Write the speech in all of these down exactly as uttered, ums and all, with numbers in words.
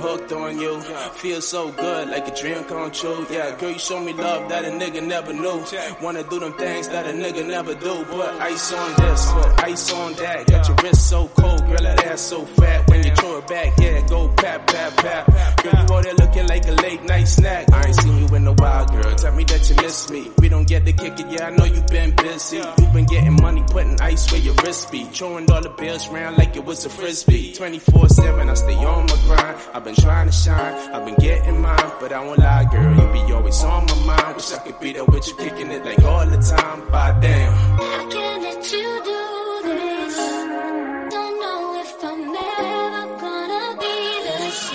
hooked on you. Feel so good, like a dream come true. Yeah, girl, you show me love that a nigga never knew. Wanna do them things that a nigga never do. Put ice on this, put ice on that. Got your wrist so cold, girl, that ass so fat. When you throw it back, yeah, go pap, pap, pap. Girl, you out there looking like a late night snack. I ain't seen you in a while, girl. Tell me that you miss me. We don't get to kick it, yeah, I know you been busy. You been getting money, putting ice where your wrist be. Throwing all the bills around like it was a frisbee. twenty-four seven, I stay on my grind. I've been trying to shine, I've been getting mine. But I won't lie, girl, you be always on my mind. Wish I could be there with you, kicking it like all the time. But damn, I can't let you do this. Don't know if I'm ever gonna be this.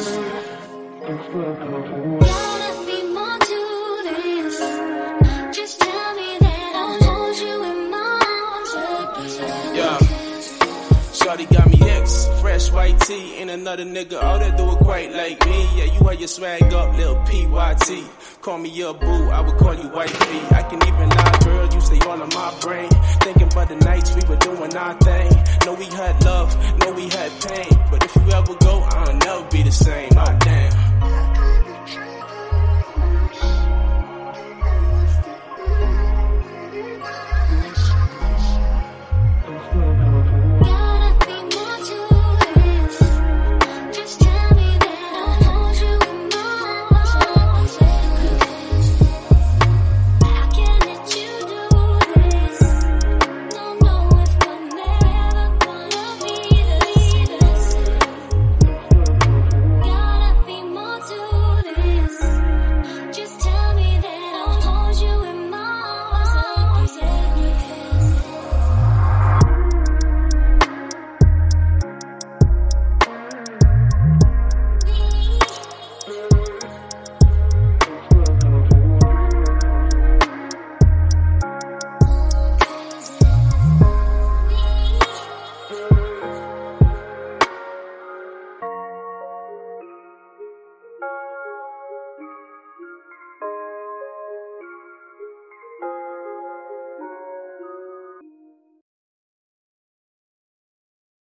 Gotta be more to this. Just tell me that I'll hold you in my arms again. yeah. Shawty got me X, fresh white tee. Ain't another nigga out there do it quite like me. Yeah, you had your swag up, lil' P Y T. Call me your boo, I would call you wifey. I can even lie, girl, you stay all in my brain. Thinking about the nights we were doing our thing. Know we had